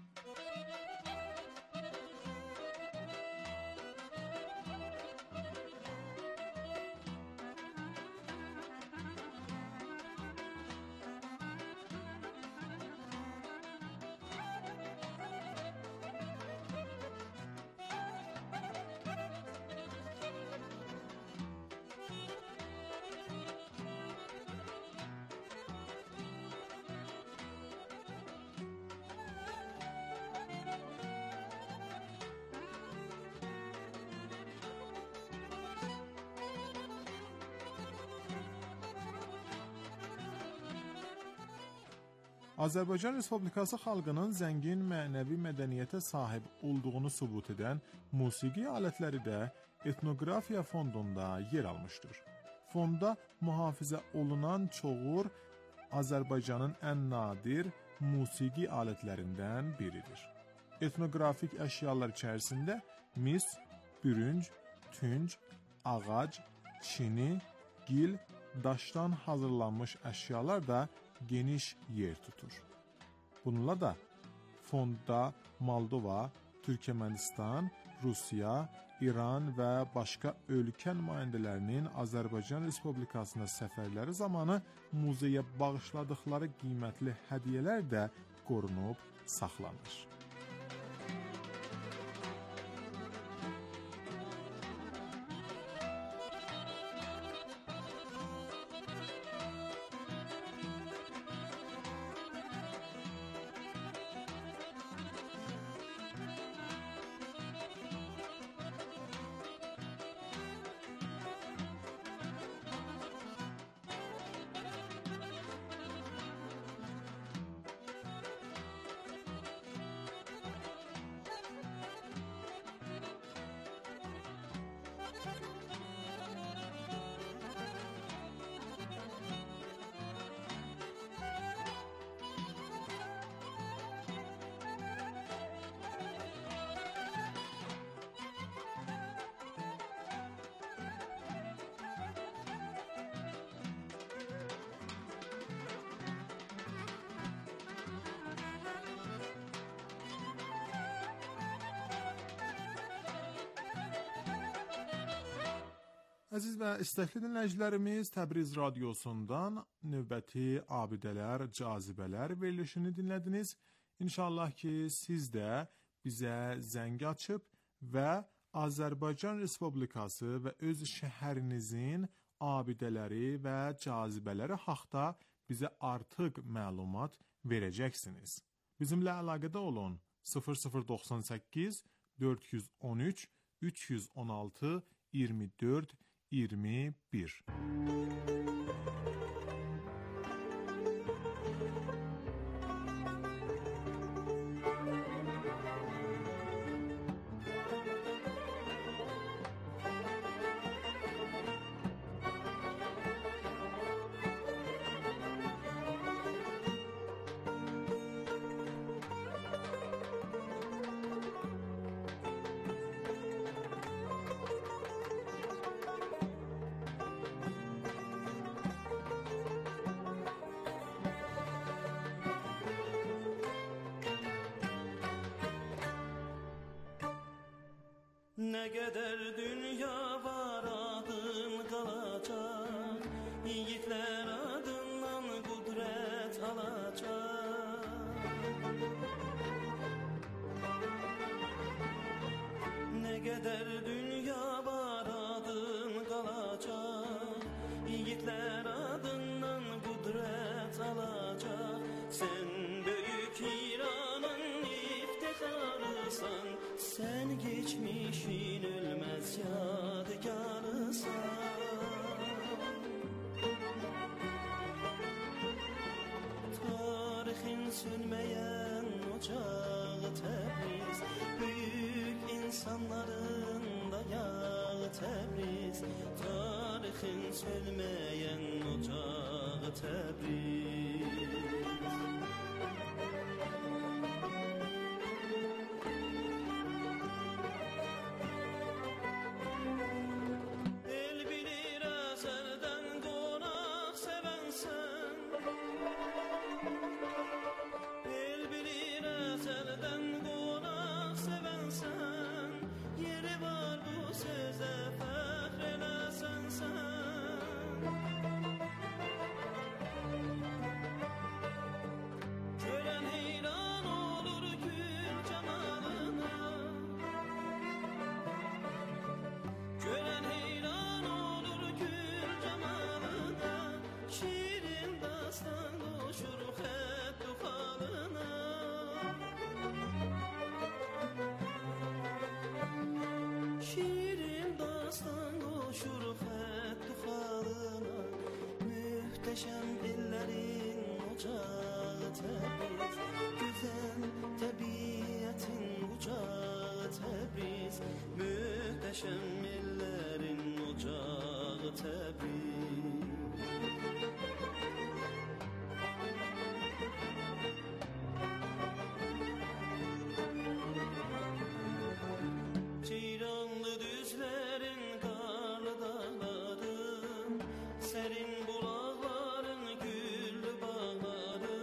Azərbaycan Respublikası xalqının zəngin mənəvi mədəniyyətə sahib olduğunu sübut edən musiqi alətləri də etnografiya fondunda yer almışdır. Fonda mühafizə olunan çoğur Azərbaycanın ən nadir musiqi alətlərindən biridir. Etnografik əşyalar içərisində mis, bürünc, tünc, ağac, çini, gil, daşdan hazırlanmış əşyalar da geniş yer tutur. Bununla da fondda Moldova, Türkmenistan, Rusiya, İran və başqa ölkə nümayəndələrinin Azərbaycan Respublikasına səfərləri zamanı muzeyə bağışladıkları qiymətli hədiyyələr də qorunub saxlanır. Əziz və istəkli dinləyicilərimiz, Təbriz radiosundan növbəti abidələr, cazibələr verilişini dinlədiniz. İnşallah ki, siz də bizə zəng açıb və Azərbaycan Respublikası və öz şəhərinizin abidələri və cazibələri haqda bizə artıq məlumat verəcəksiniz. Bizimlə əlaqədə olun sıfır sıfır doxsan səkkiz dörd yüz on üç üç yüz on altı iyirmi dörd iyirmi bir. Ne kadar dünya var adın kalacak, yiğitler adından kudret alacak. Ne kadar dünya var adın kalacak, yiğitler adından kudret alacak. Sen büyük İran'ın iftiharısan, sen geçmişin ölmez yadigarısan. Tarihin sönmeyen ocağı Təbriz, büyük insanların sönmeyen ocağı Təbriz. El bilir əzəldən qonaq sevənsən, el bilir əzəldən qonaq sevənsən, yeri var bu sözə fəxr eləsən sən. Görən heyran olur gül camalına, görən heyran olur gül camalına, şirin dastan qoşur xətt xalına. Şirin dastan qoşur xətt xalına, möhtəşəm ellərin ocağı Təbriz, gözəl təbiətin ucağı Təbriz, möhtəşəm ellərin ocağı Təbriz. Ceyranlı düzlərin qarlı dağların, sərin bulaqların güllü bağları.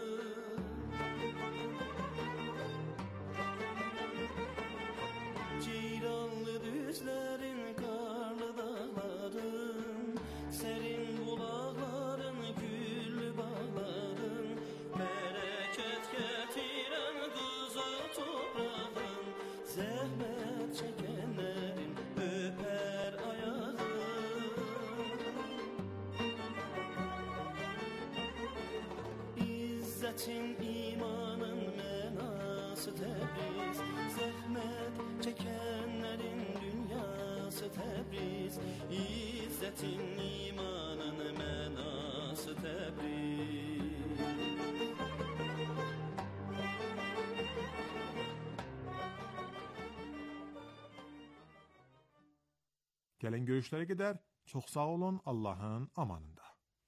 Ceyranlı düzlərin qarlı dağların, sərin bulaqların güllü bağların, bərəkət gətirən qızıl toprağın, zəhmət çəkənlərin öpər ayağı. İzzətin imanın mənası Təbriz, zəhmət çəkənlərin dünyası Təbriz, İzzətin imanın mənası Təbriz. Gələn görüşlərə qədər çox sağ olun, Allahın amanında.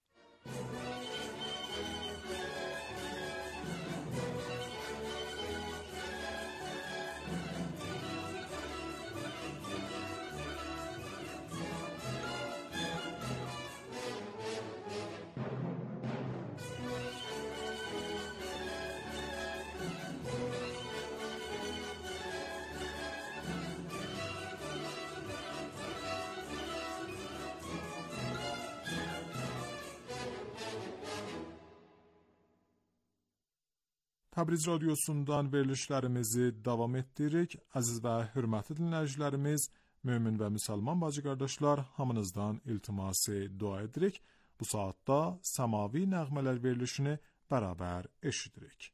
Təbriz Radiosundan verilişlərimizi davam etdiririk. Əziz və hörmətli dinləyicilərimiz, mömin və müsəlman bacı qardaşlar, hamınızdan iltiması dua edirik. Bu saatda səmavi nəğmələr verilişini bərabər eşidirik.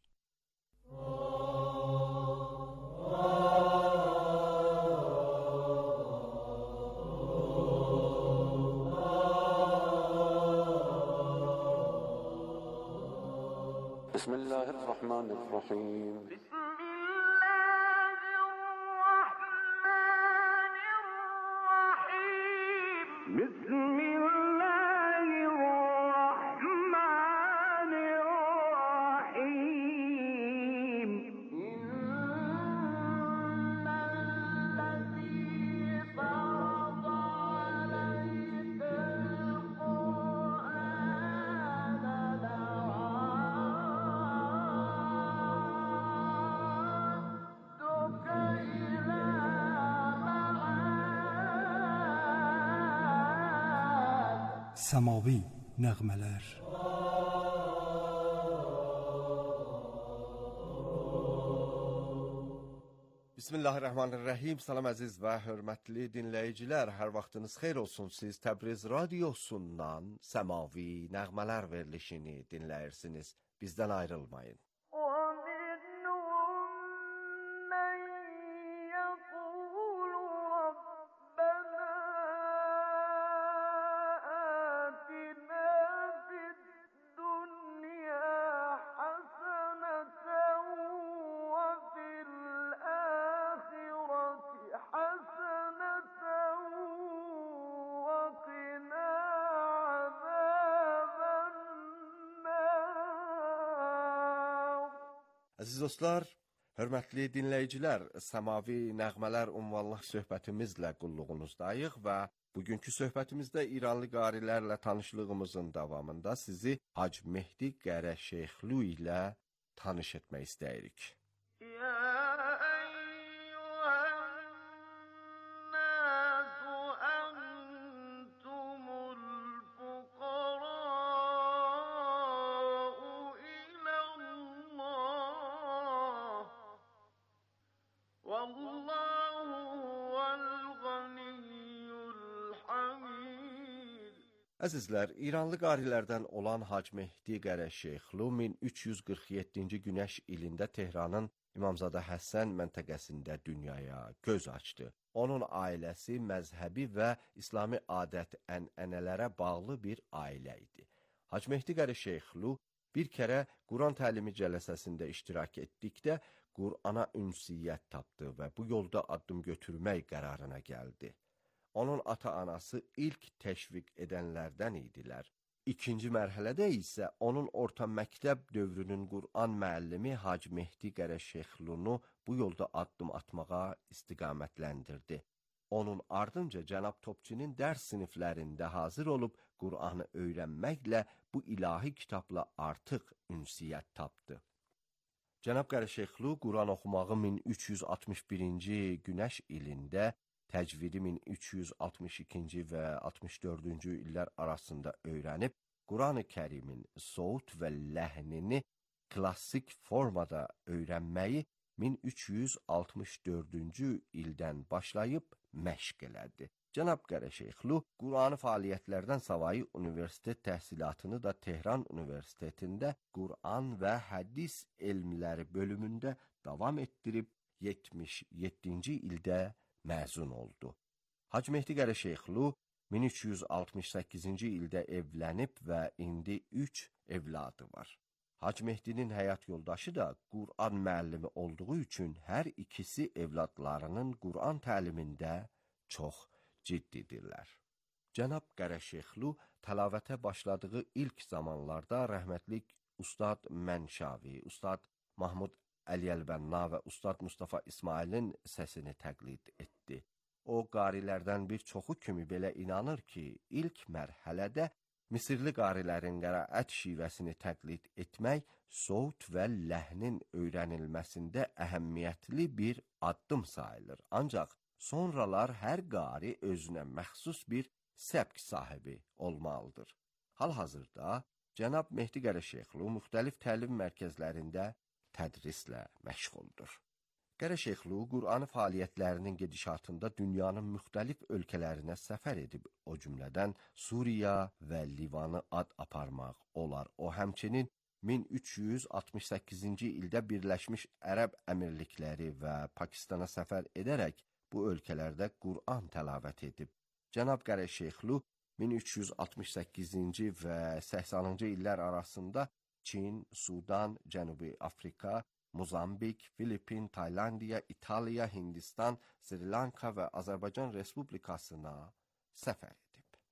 Bismillahirrahmanirrahim. Səmavi nəğmələr. Bismillahirrahmanirrahim. Salam əziz və hörmətli dinləyicilər. Hər vaxtınız xeyir olsun. Siz Təbriz Radiosundan Səmavi nəğmələr verilişini dinləyirsiniz. Bizdən ayrılmayın. حسنة وقنا Əziz dostlar, hörmətli dinləyicilər, Səmavi Nəğmələr ünvanlı söhbətimizlə qulluğunuzdayıq və bugünkü söhbətimizdə İranlı qarilərlə tanışlığımızın davamında sizi Hacı Mehdi Qəra-Şeyxlu ilə tanış etmək istəyirik. Əzizlər, İranlı qarilərdən olan Hacı Mehdi Qəra-Şeyxlu min üç yüz qırx yeddinci günəş ilində Tehranın İmamzadə Həsən məntəqəsində dünyaya göz açdı. Onun ailəsi məzhəbi və İslami adət-ənənələrə bağlı bir ailə idi. Hacı Mehdi Qəra-Şeyxlu bir kərə Quran təlimi cələsəsində iştirak etdikdə Qurana ünsiyyət tapdı və bu yolda addım götürmək qərarına gəldi. Onun ata-anası ilk təşviq edənlərdən idilər. İkinci mərhələdə isə onun orta məktəb dövrünün Quran müəllimi Hacı Mehdi Qəra-Şeyxlunu bu yolda addım atmağa istiqamətləndirdi. Onun ardınca Cənab Topçinin dərs siniflərində hazır olub Quranı öyrənməklə bu ilahi kitabla artıq ünsiyyət tapdı. Cənab Qəra-Şeyxlu Quran oxumağı min üç yüz altmış birinci günəş ilində, təcvidi min üç yüz altmış ikinci və altmış dördüncü illər arasında öyrənib, Quran-ı Kərimin sout və ləhnini klassik formada öyrənməyi min üç yüz altmış dördüncü ildən başlayıb məşq elədi. Cənab Qəra-Şeyxlu Qurani fəaliyyətlərdən savayı universitet təhsilatını da Tehran Universitetində Quran və hədis elmləri bölümündə davam etdirib yetmiş yeddinci ildə məzun oldu. Hacı Mehdi Qəra-Şeyxlu min üç yüz altmış səkkizinci ildə evlənib və indi üç evladı var. Hacı Mehdinin həyat yoldaşı da Quran müəllimi olduğu üçün hər ikisi evladlarının Quran təlimində çox ciddidirlər. Cənab Qəra-Şeyxlu təlavətə başladığı ilk zamanlarda rəhmətlik Ustad Mənşavi, Ustad Mahmud Əli-Əlbənna və Ustad Mustafa İsmailin səsini təqlid etdi. O, qarilərdən bir çoxu kimi belə inanır ki, ilk mərhələdə Misirli qarilərin qəraət şivəsini təqlid etmək sout və ləhnin öyrənilməsində əhəmiyyətli bir addım sayılır. Ancaq sonralar hər qari özünə məxsus bir səbk sahibi olmalıdır. Hal-hazırda Cənab Mehdi Qəra-Şeyxlu müxtəlif təlim mərkəzlərində tədrislə məşğuldur. Qəra-Şeyxlu Qurani fəaliyyətlərinin gedişatında dünyanın müxtəlif ölkələrinə səfər edib, o cümlədən Suriya və Livanı ad aparmaq olar. O həmçinin min üç yüz altmış səkkizinci ildə Birləşmiş Ərəb Əmirlikləri və Pakistana səfər edərək bu ölkələrdə Quran təlavət edib. Cənab Qəra-Şeyxlu min üç yüz altmış səkkizinci və səksənінші illər arasında Çin, Sudan, Cənubi Afrika, Mozambik, Filipin, Taylandiya, İtaliya, Hindistan, Sri Lanka və Azərbaycan Respublikasına səfər edib.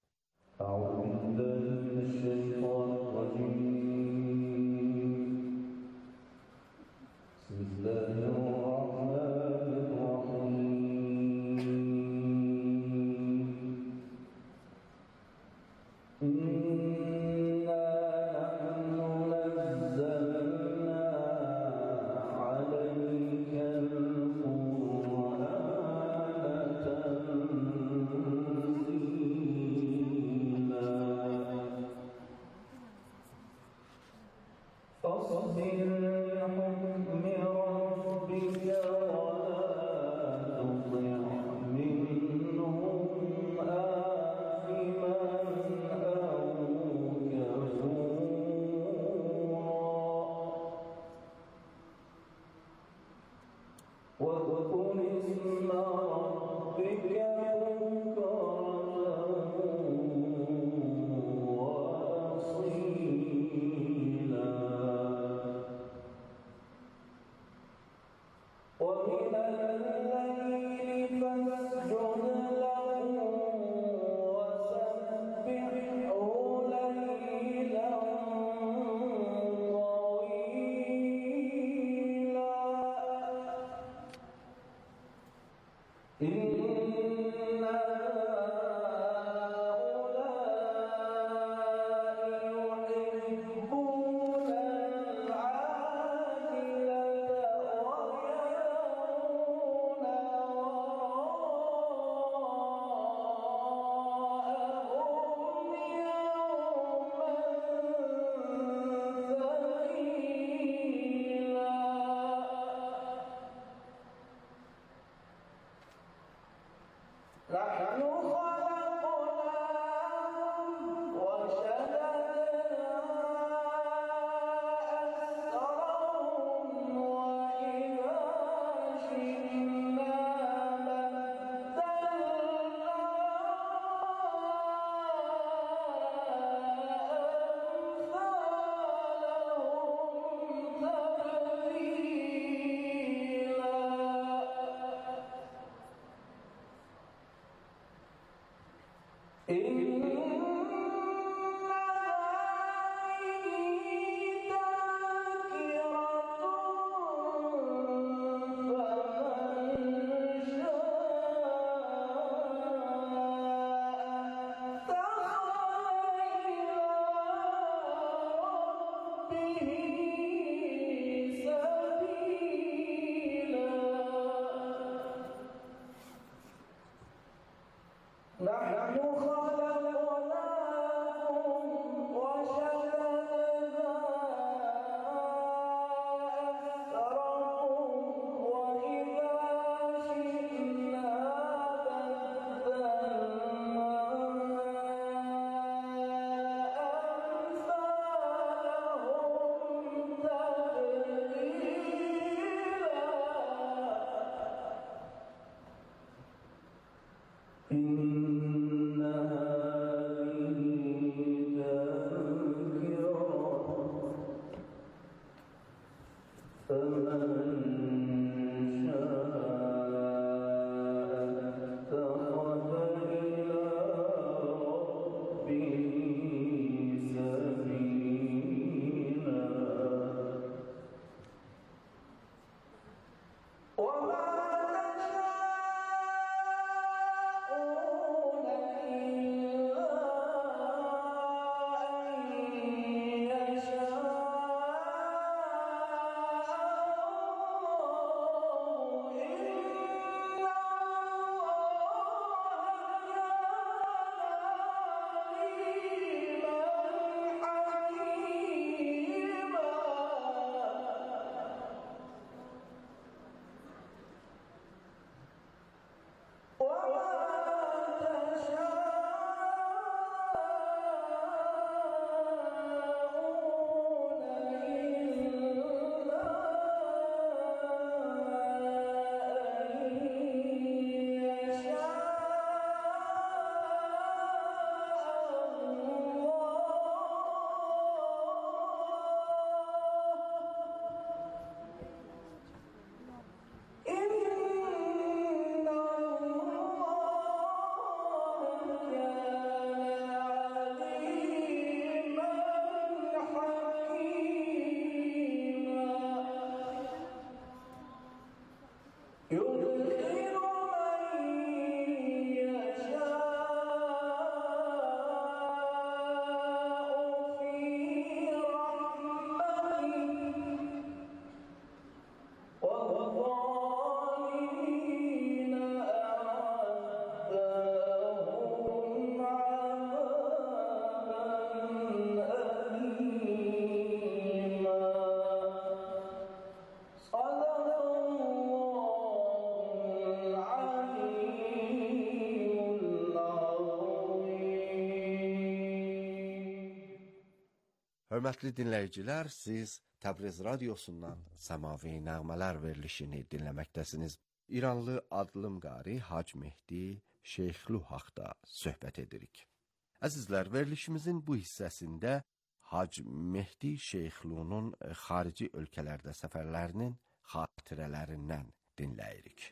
Hörmətli dinləyicilər, siz Təbriz radiosundan Səmavi Nəğmələr verilişini dinləməkdəsiniz. İranlı adlım qari Hac Mehdi Şeyxlu haqda söhbət edirik. Əzizlər, verilişimizin bu hissəsində Hac Mehdi Şeyxlunun xarici ölkələrdə səfərlərinin xatirələrindən dinləyirik.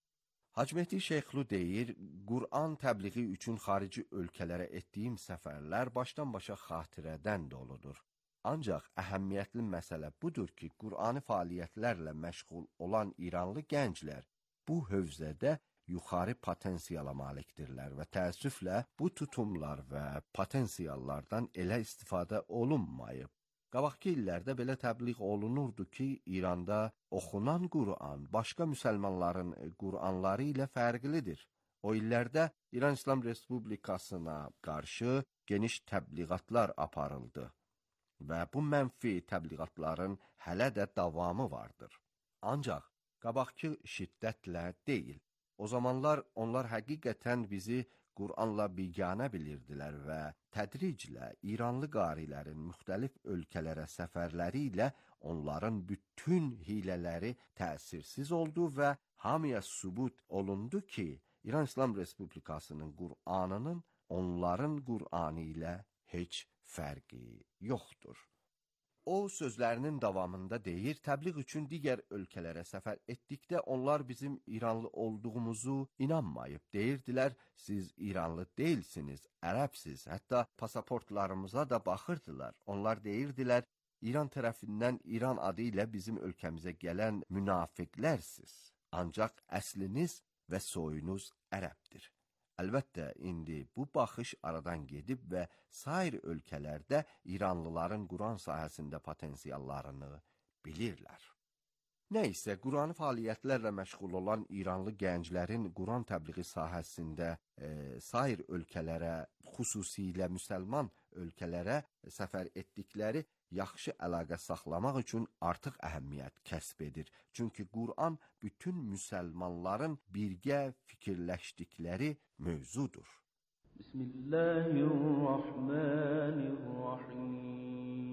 Hac Mehdi Şeyxlu deyir, Qur'an təbliği üçün xarici ölkələrə etdiyim səfərlər başdan-başa xatirədən doludur. Ancaq əhəmiyyətli məsələ budur ki, Qur'ani fəaliyyətlərlə məşğul olan İranlı gənclər bu hövzədə yuxarı potensiala malikdirlər və təəssüflə bu tutumlar və potensiallardan elə istifadə olunmayıb. Qabaqki illərdə belə təbliğ olunurdu ki, İranda oxunan Qur'an başqa müsəlmanların Qur'anları ilə fərqlidir. O illərdə İran İslam Respublikasına qarşı geniş təbliğatlar aparıldı və bu mənfi təbliğatların hələ də davamı vardır. Ancaq qabaqki şiddətlə deyil. O zamanlar onlar həqiqətən bizi Qur'anla biganə bilirdilər və tədriclə İranlı qarilərin müxtəlif ölkələrə səfərləri ilə onların bütün hilələri təsirsiz oldu və hamıya sübut olundu ki, İran İslam Respublikasının Qur'anının onların Qur'anı ilə heç fərqi yoxdur. O sözlərinin davamında deyir, təbliğ üçün digər ölkələrə səfər etdikdə onlar bizim İranlı olduğumuzu inanmayıb. Deyirdilər, siz İranlı deyilsiniz, ərəbsiz, hətta pasaportlarımıza da baxırdılar. Onlar deyirdilər, İran tərəfindən İran adı ilə bizim ölkəmizə gələn münafiqlərsiz. Ancaq əsliniz və soyunuz ərəbdir. Əlbəttə, indi bu baxış aradan gedib və sair ölkələrdə İranlıların Quran sahəsində potensiallarını bilirlər. Nə isə Quranı fəaliyyətlərlə məşğul olan İranlı gənclərin Quran təbliği sahəsində e, sair ölkələrə, xüsusilə müsəlman ölkələrə səfər etdikləri yaxşı əlaqə saxlamaq üçün artıq əhəmiyyət kəsb edir. Çünki Quran bütün müsəlmanların birgə fikirləşdikləri mövzudur. Bismillahirrahmanirrahim.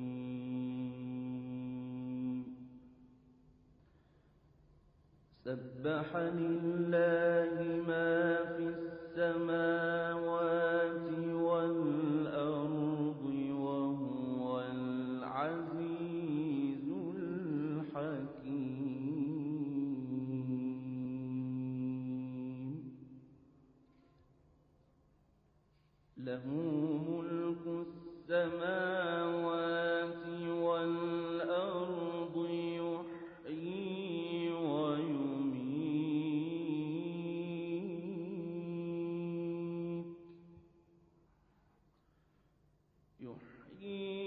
سبح لله ما في السماوات والأرض وهو العزيز الحكيم له ملك السماوات والأرض يحيي ويميت يحيي